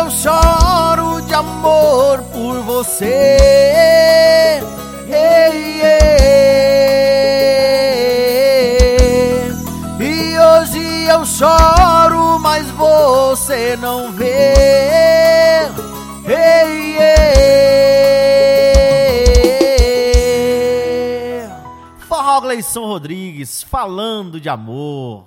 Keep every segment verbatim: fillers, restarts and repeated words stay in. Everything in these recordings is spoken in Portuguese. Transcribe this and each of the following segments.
eu choro de amor por você. Ei, ei. E hoje eu choro, mas você não vê. Ei, ei. Forró Gleison Rodrigues, falando de amor.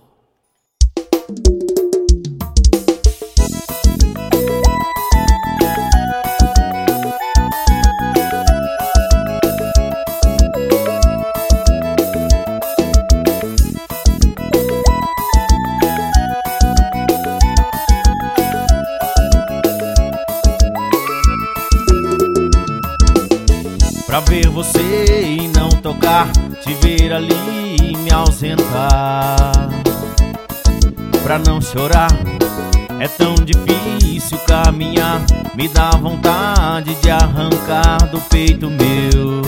Pra ver você e não tocar, te ver ali e me ausentar. Pra não chorar, é tão difícil caminhar. Me dá vontade de arrancar do peito meu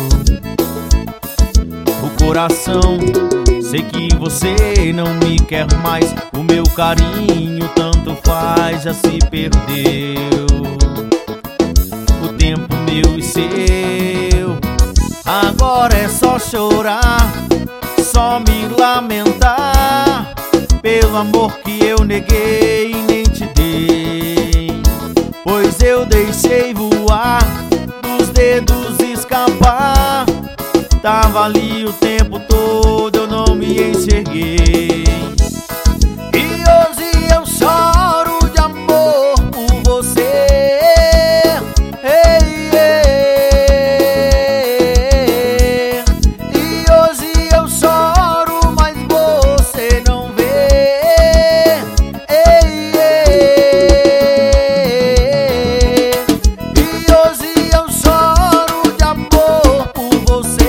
o coração. Sei que você não me quer mais, o meu carinho tanto faz, já se perdeu. O tempo meu e seu, agora é só chorar, só me lamentar pelo amor que eu neguei e nem te dei. Pois eu deixei voar, dos dedos escapar. Tava ali o tempo todo, eu não me enxerguei. E hoje eu choro de amor por você. Ei, ei. E hoje eu choro, mas você não vê. Ei, ei. E hoje eu choro de amor por você.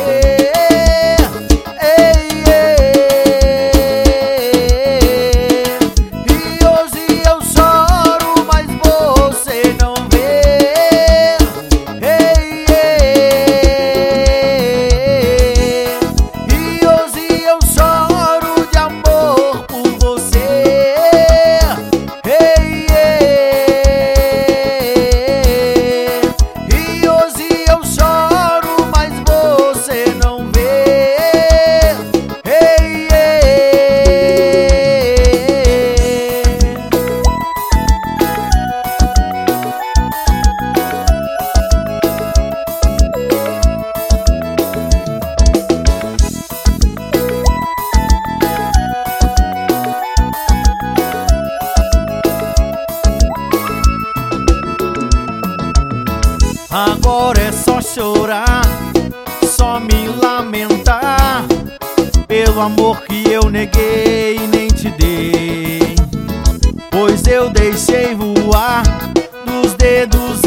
Agora é só chorar, só me lamentar pelo amor que eu neguei e nem te dei. Pois eu deixei voar, dos dedos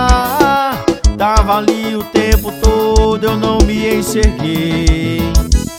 escapar. Tava ali o tempo todo, eu não me enxerguei.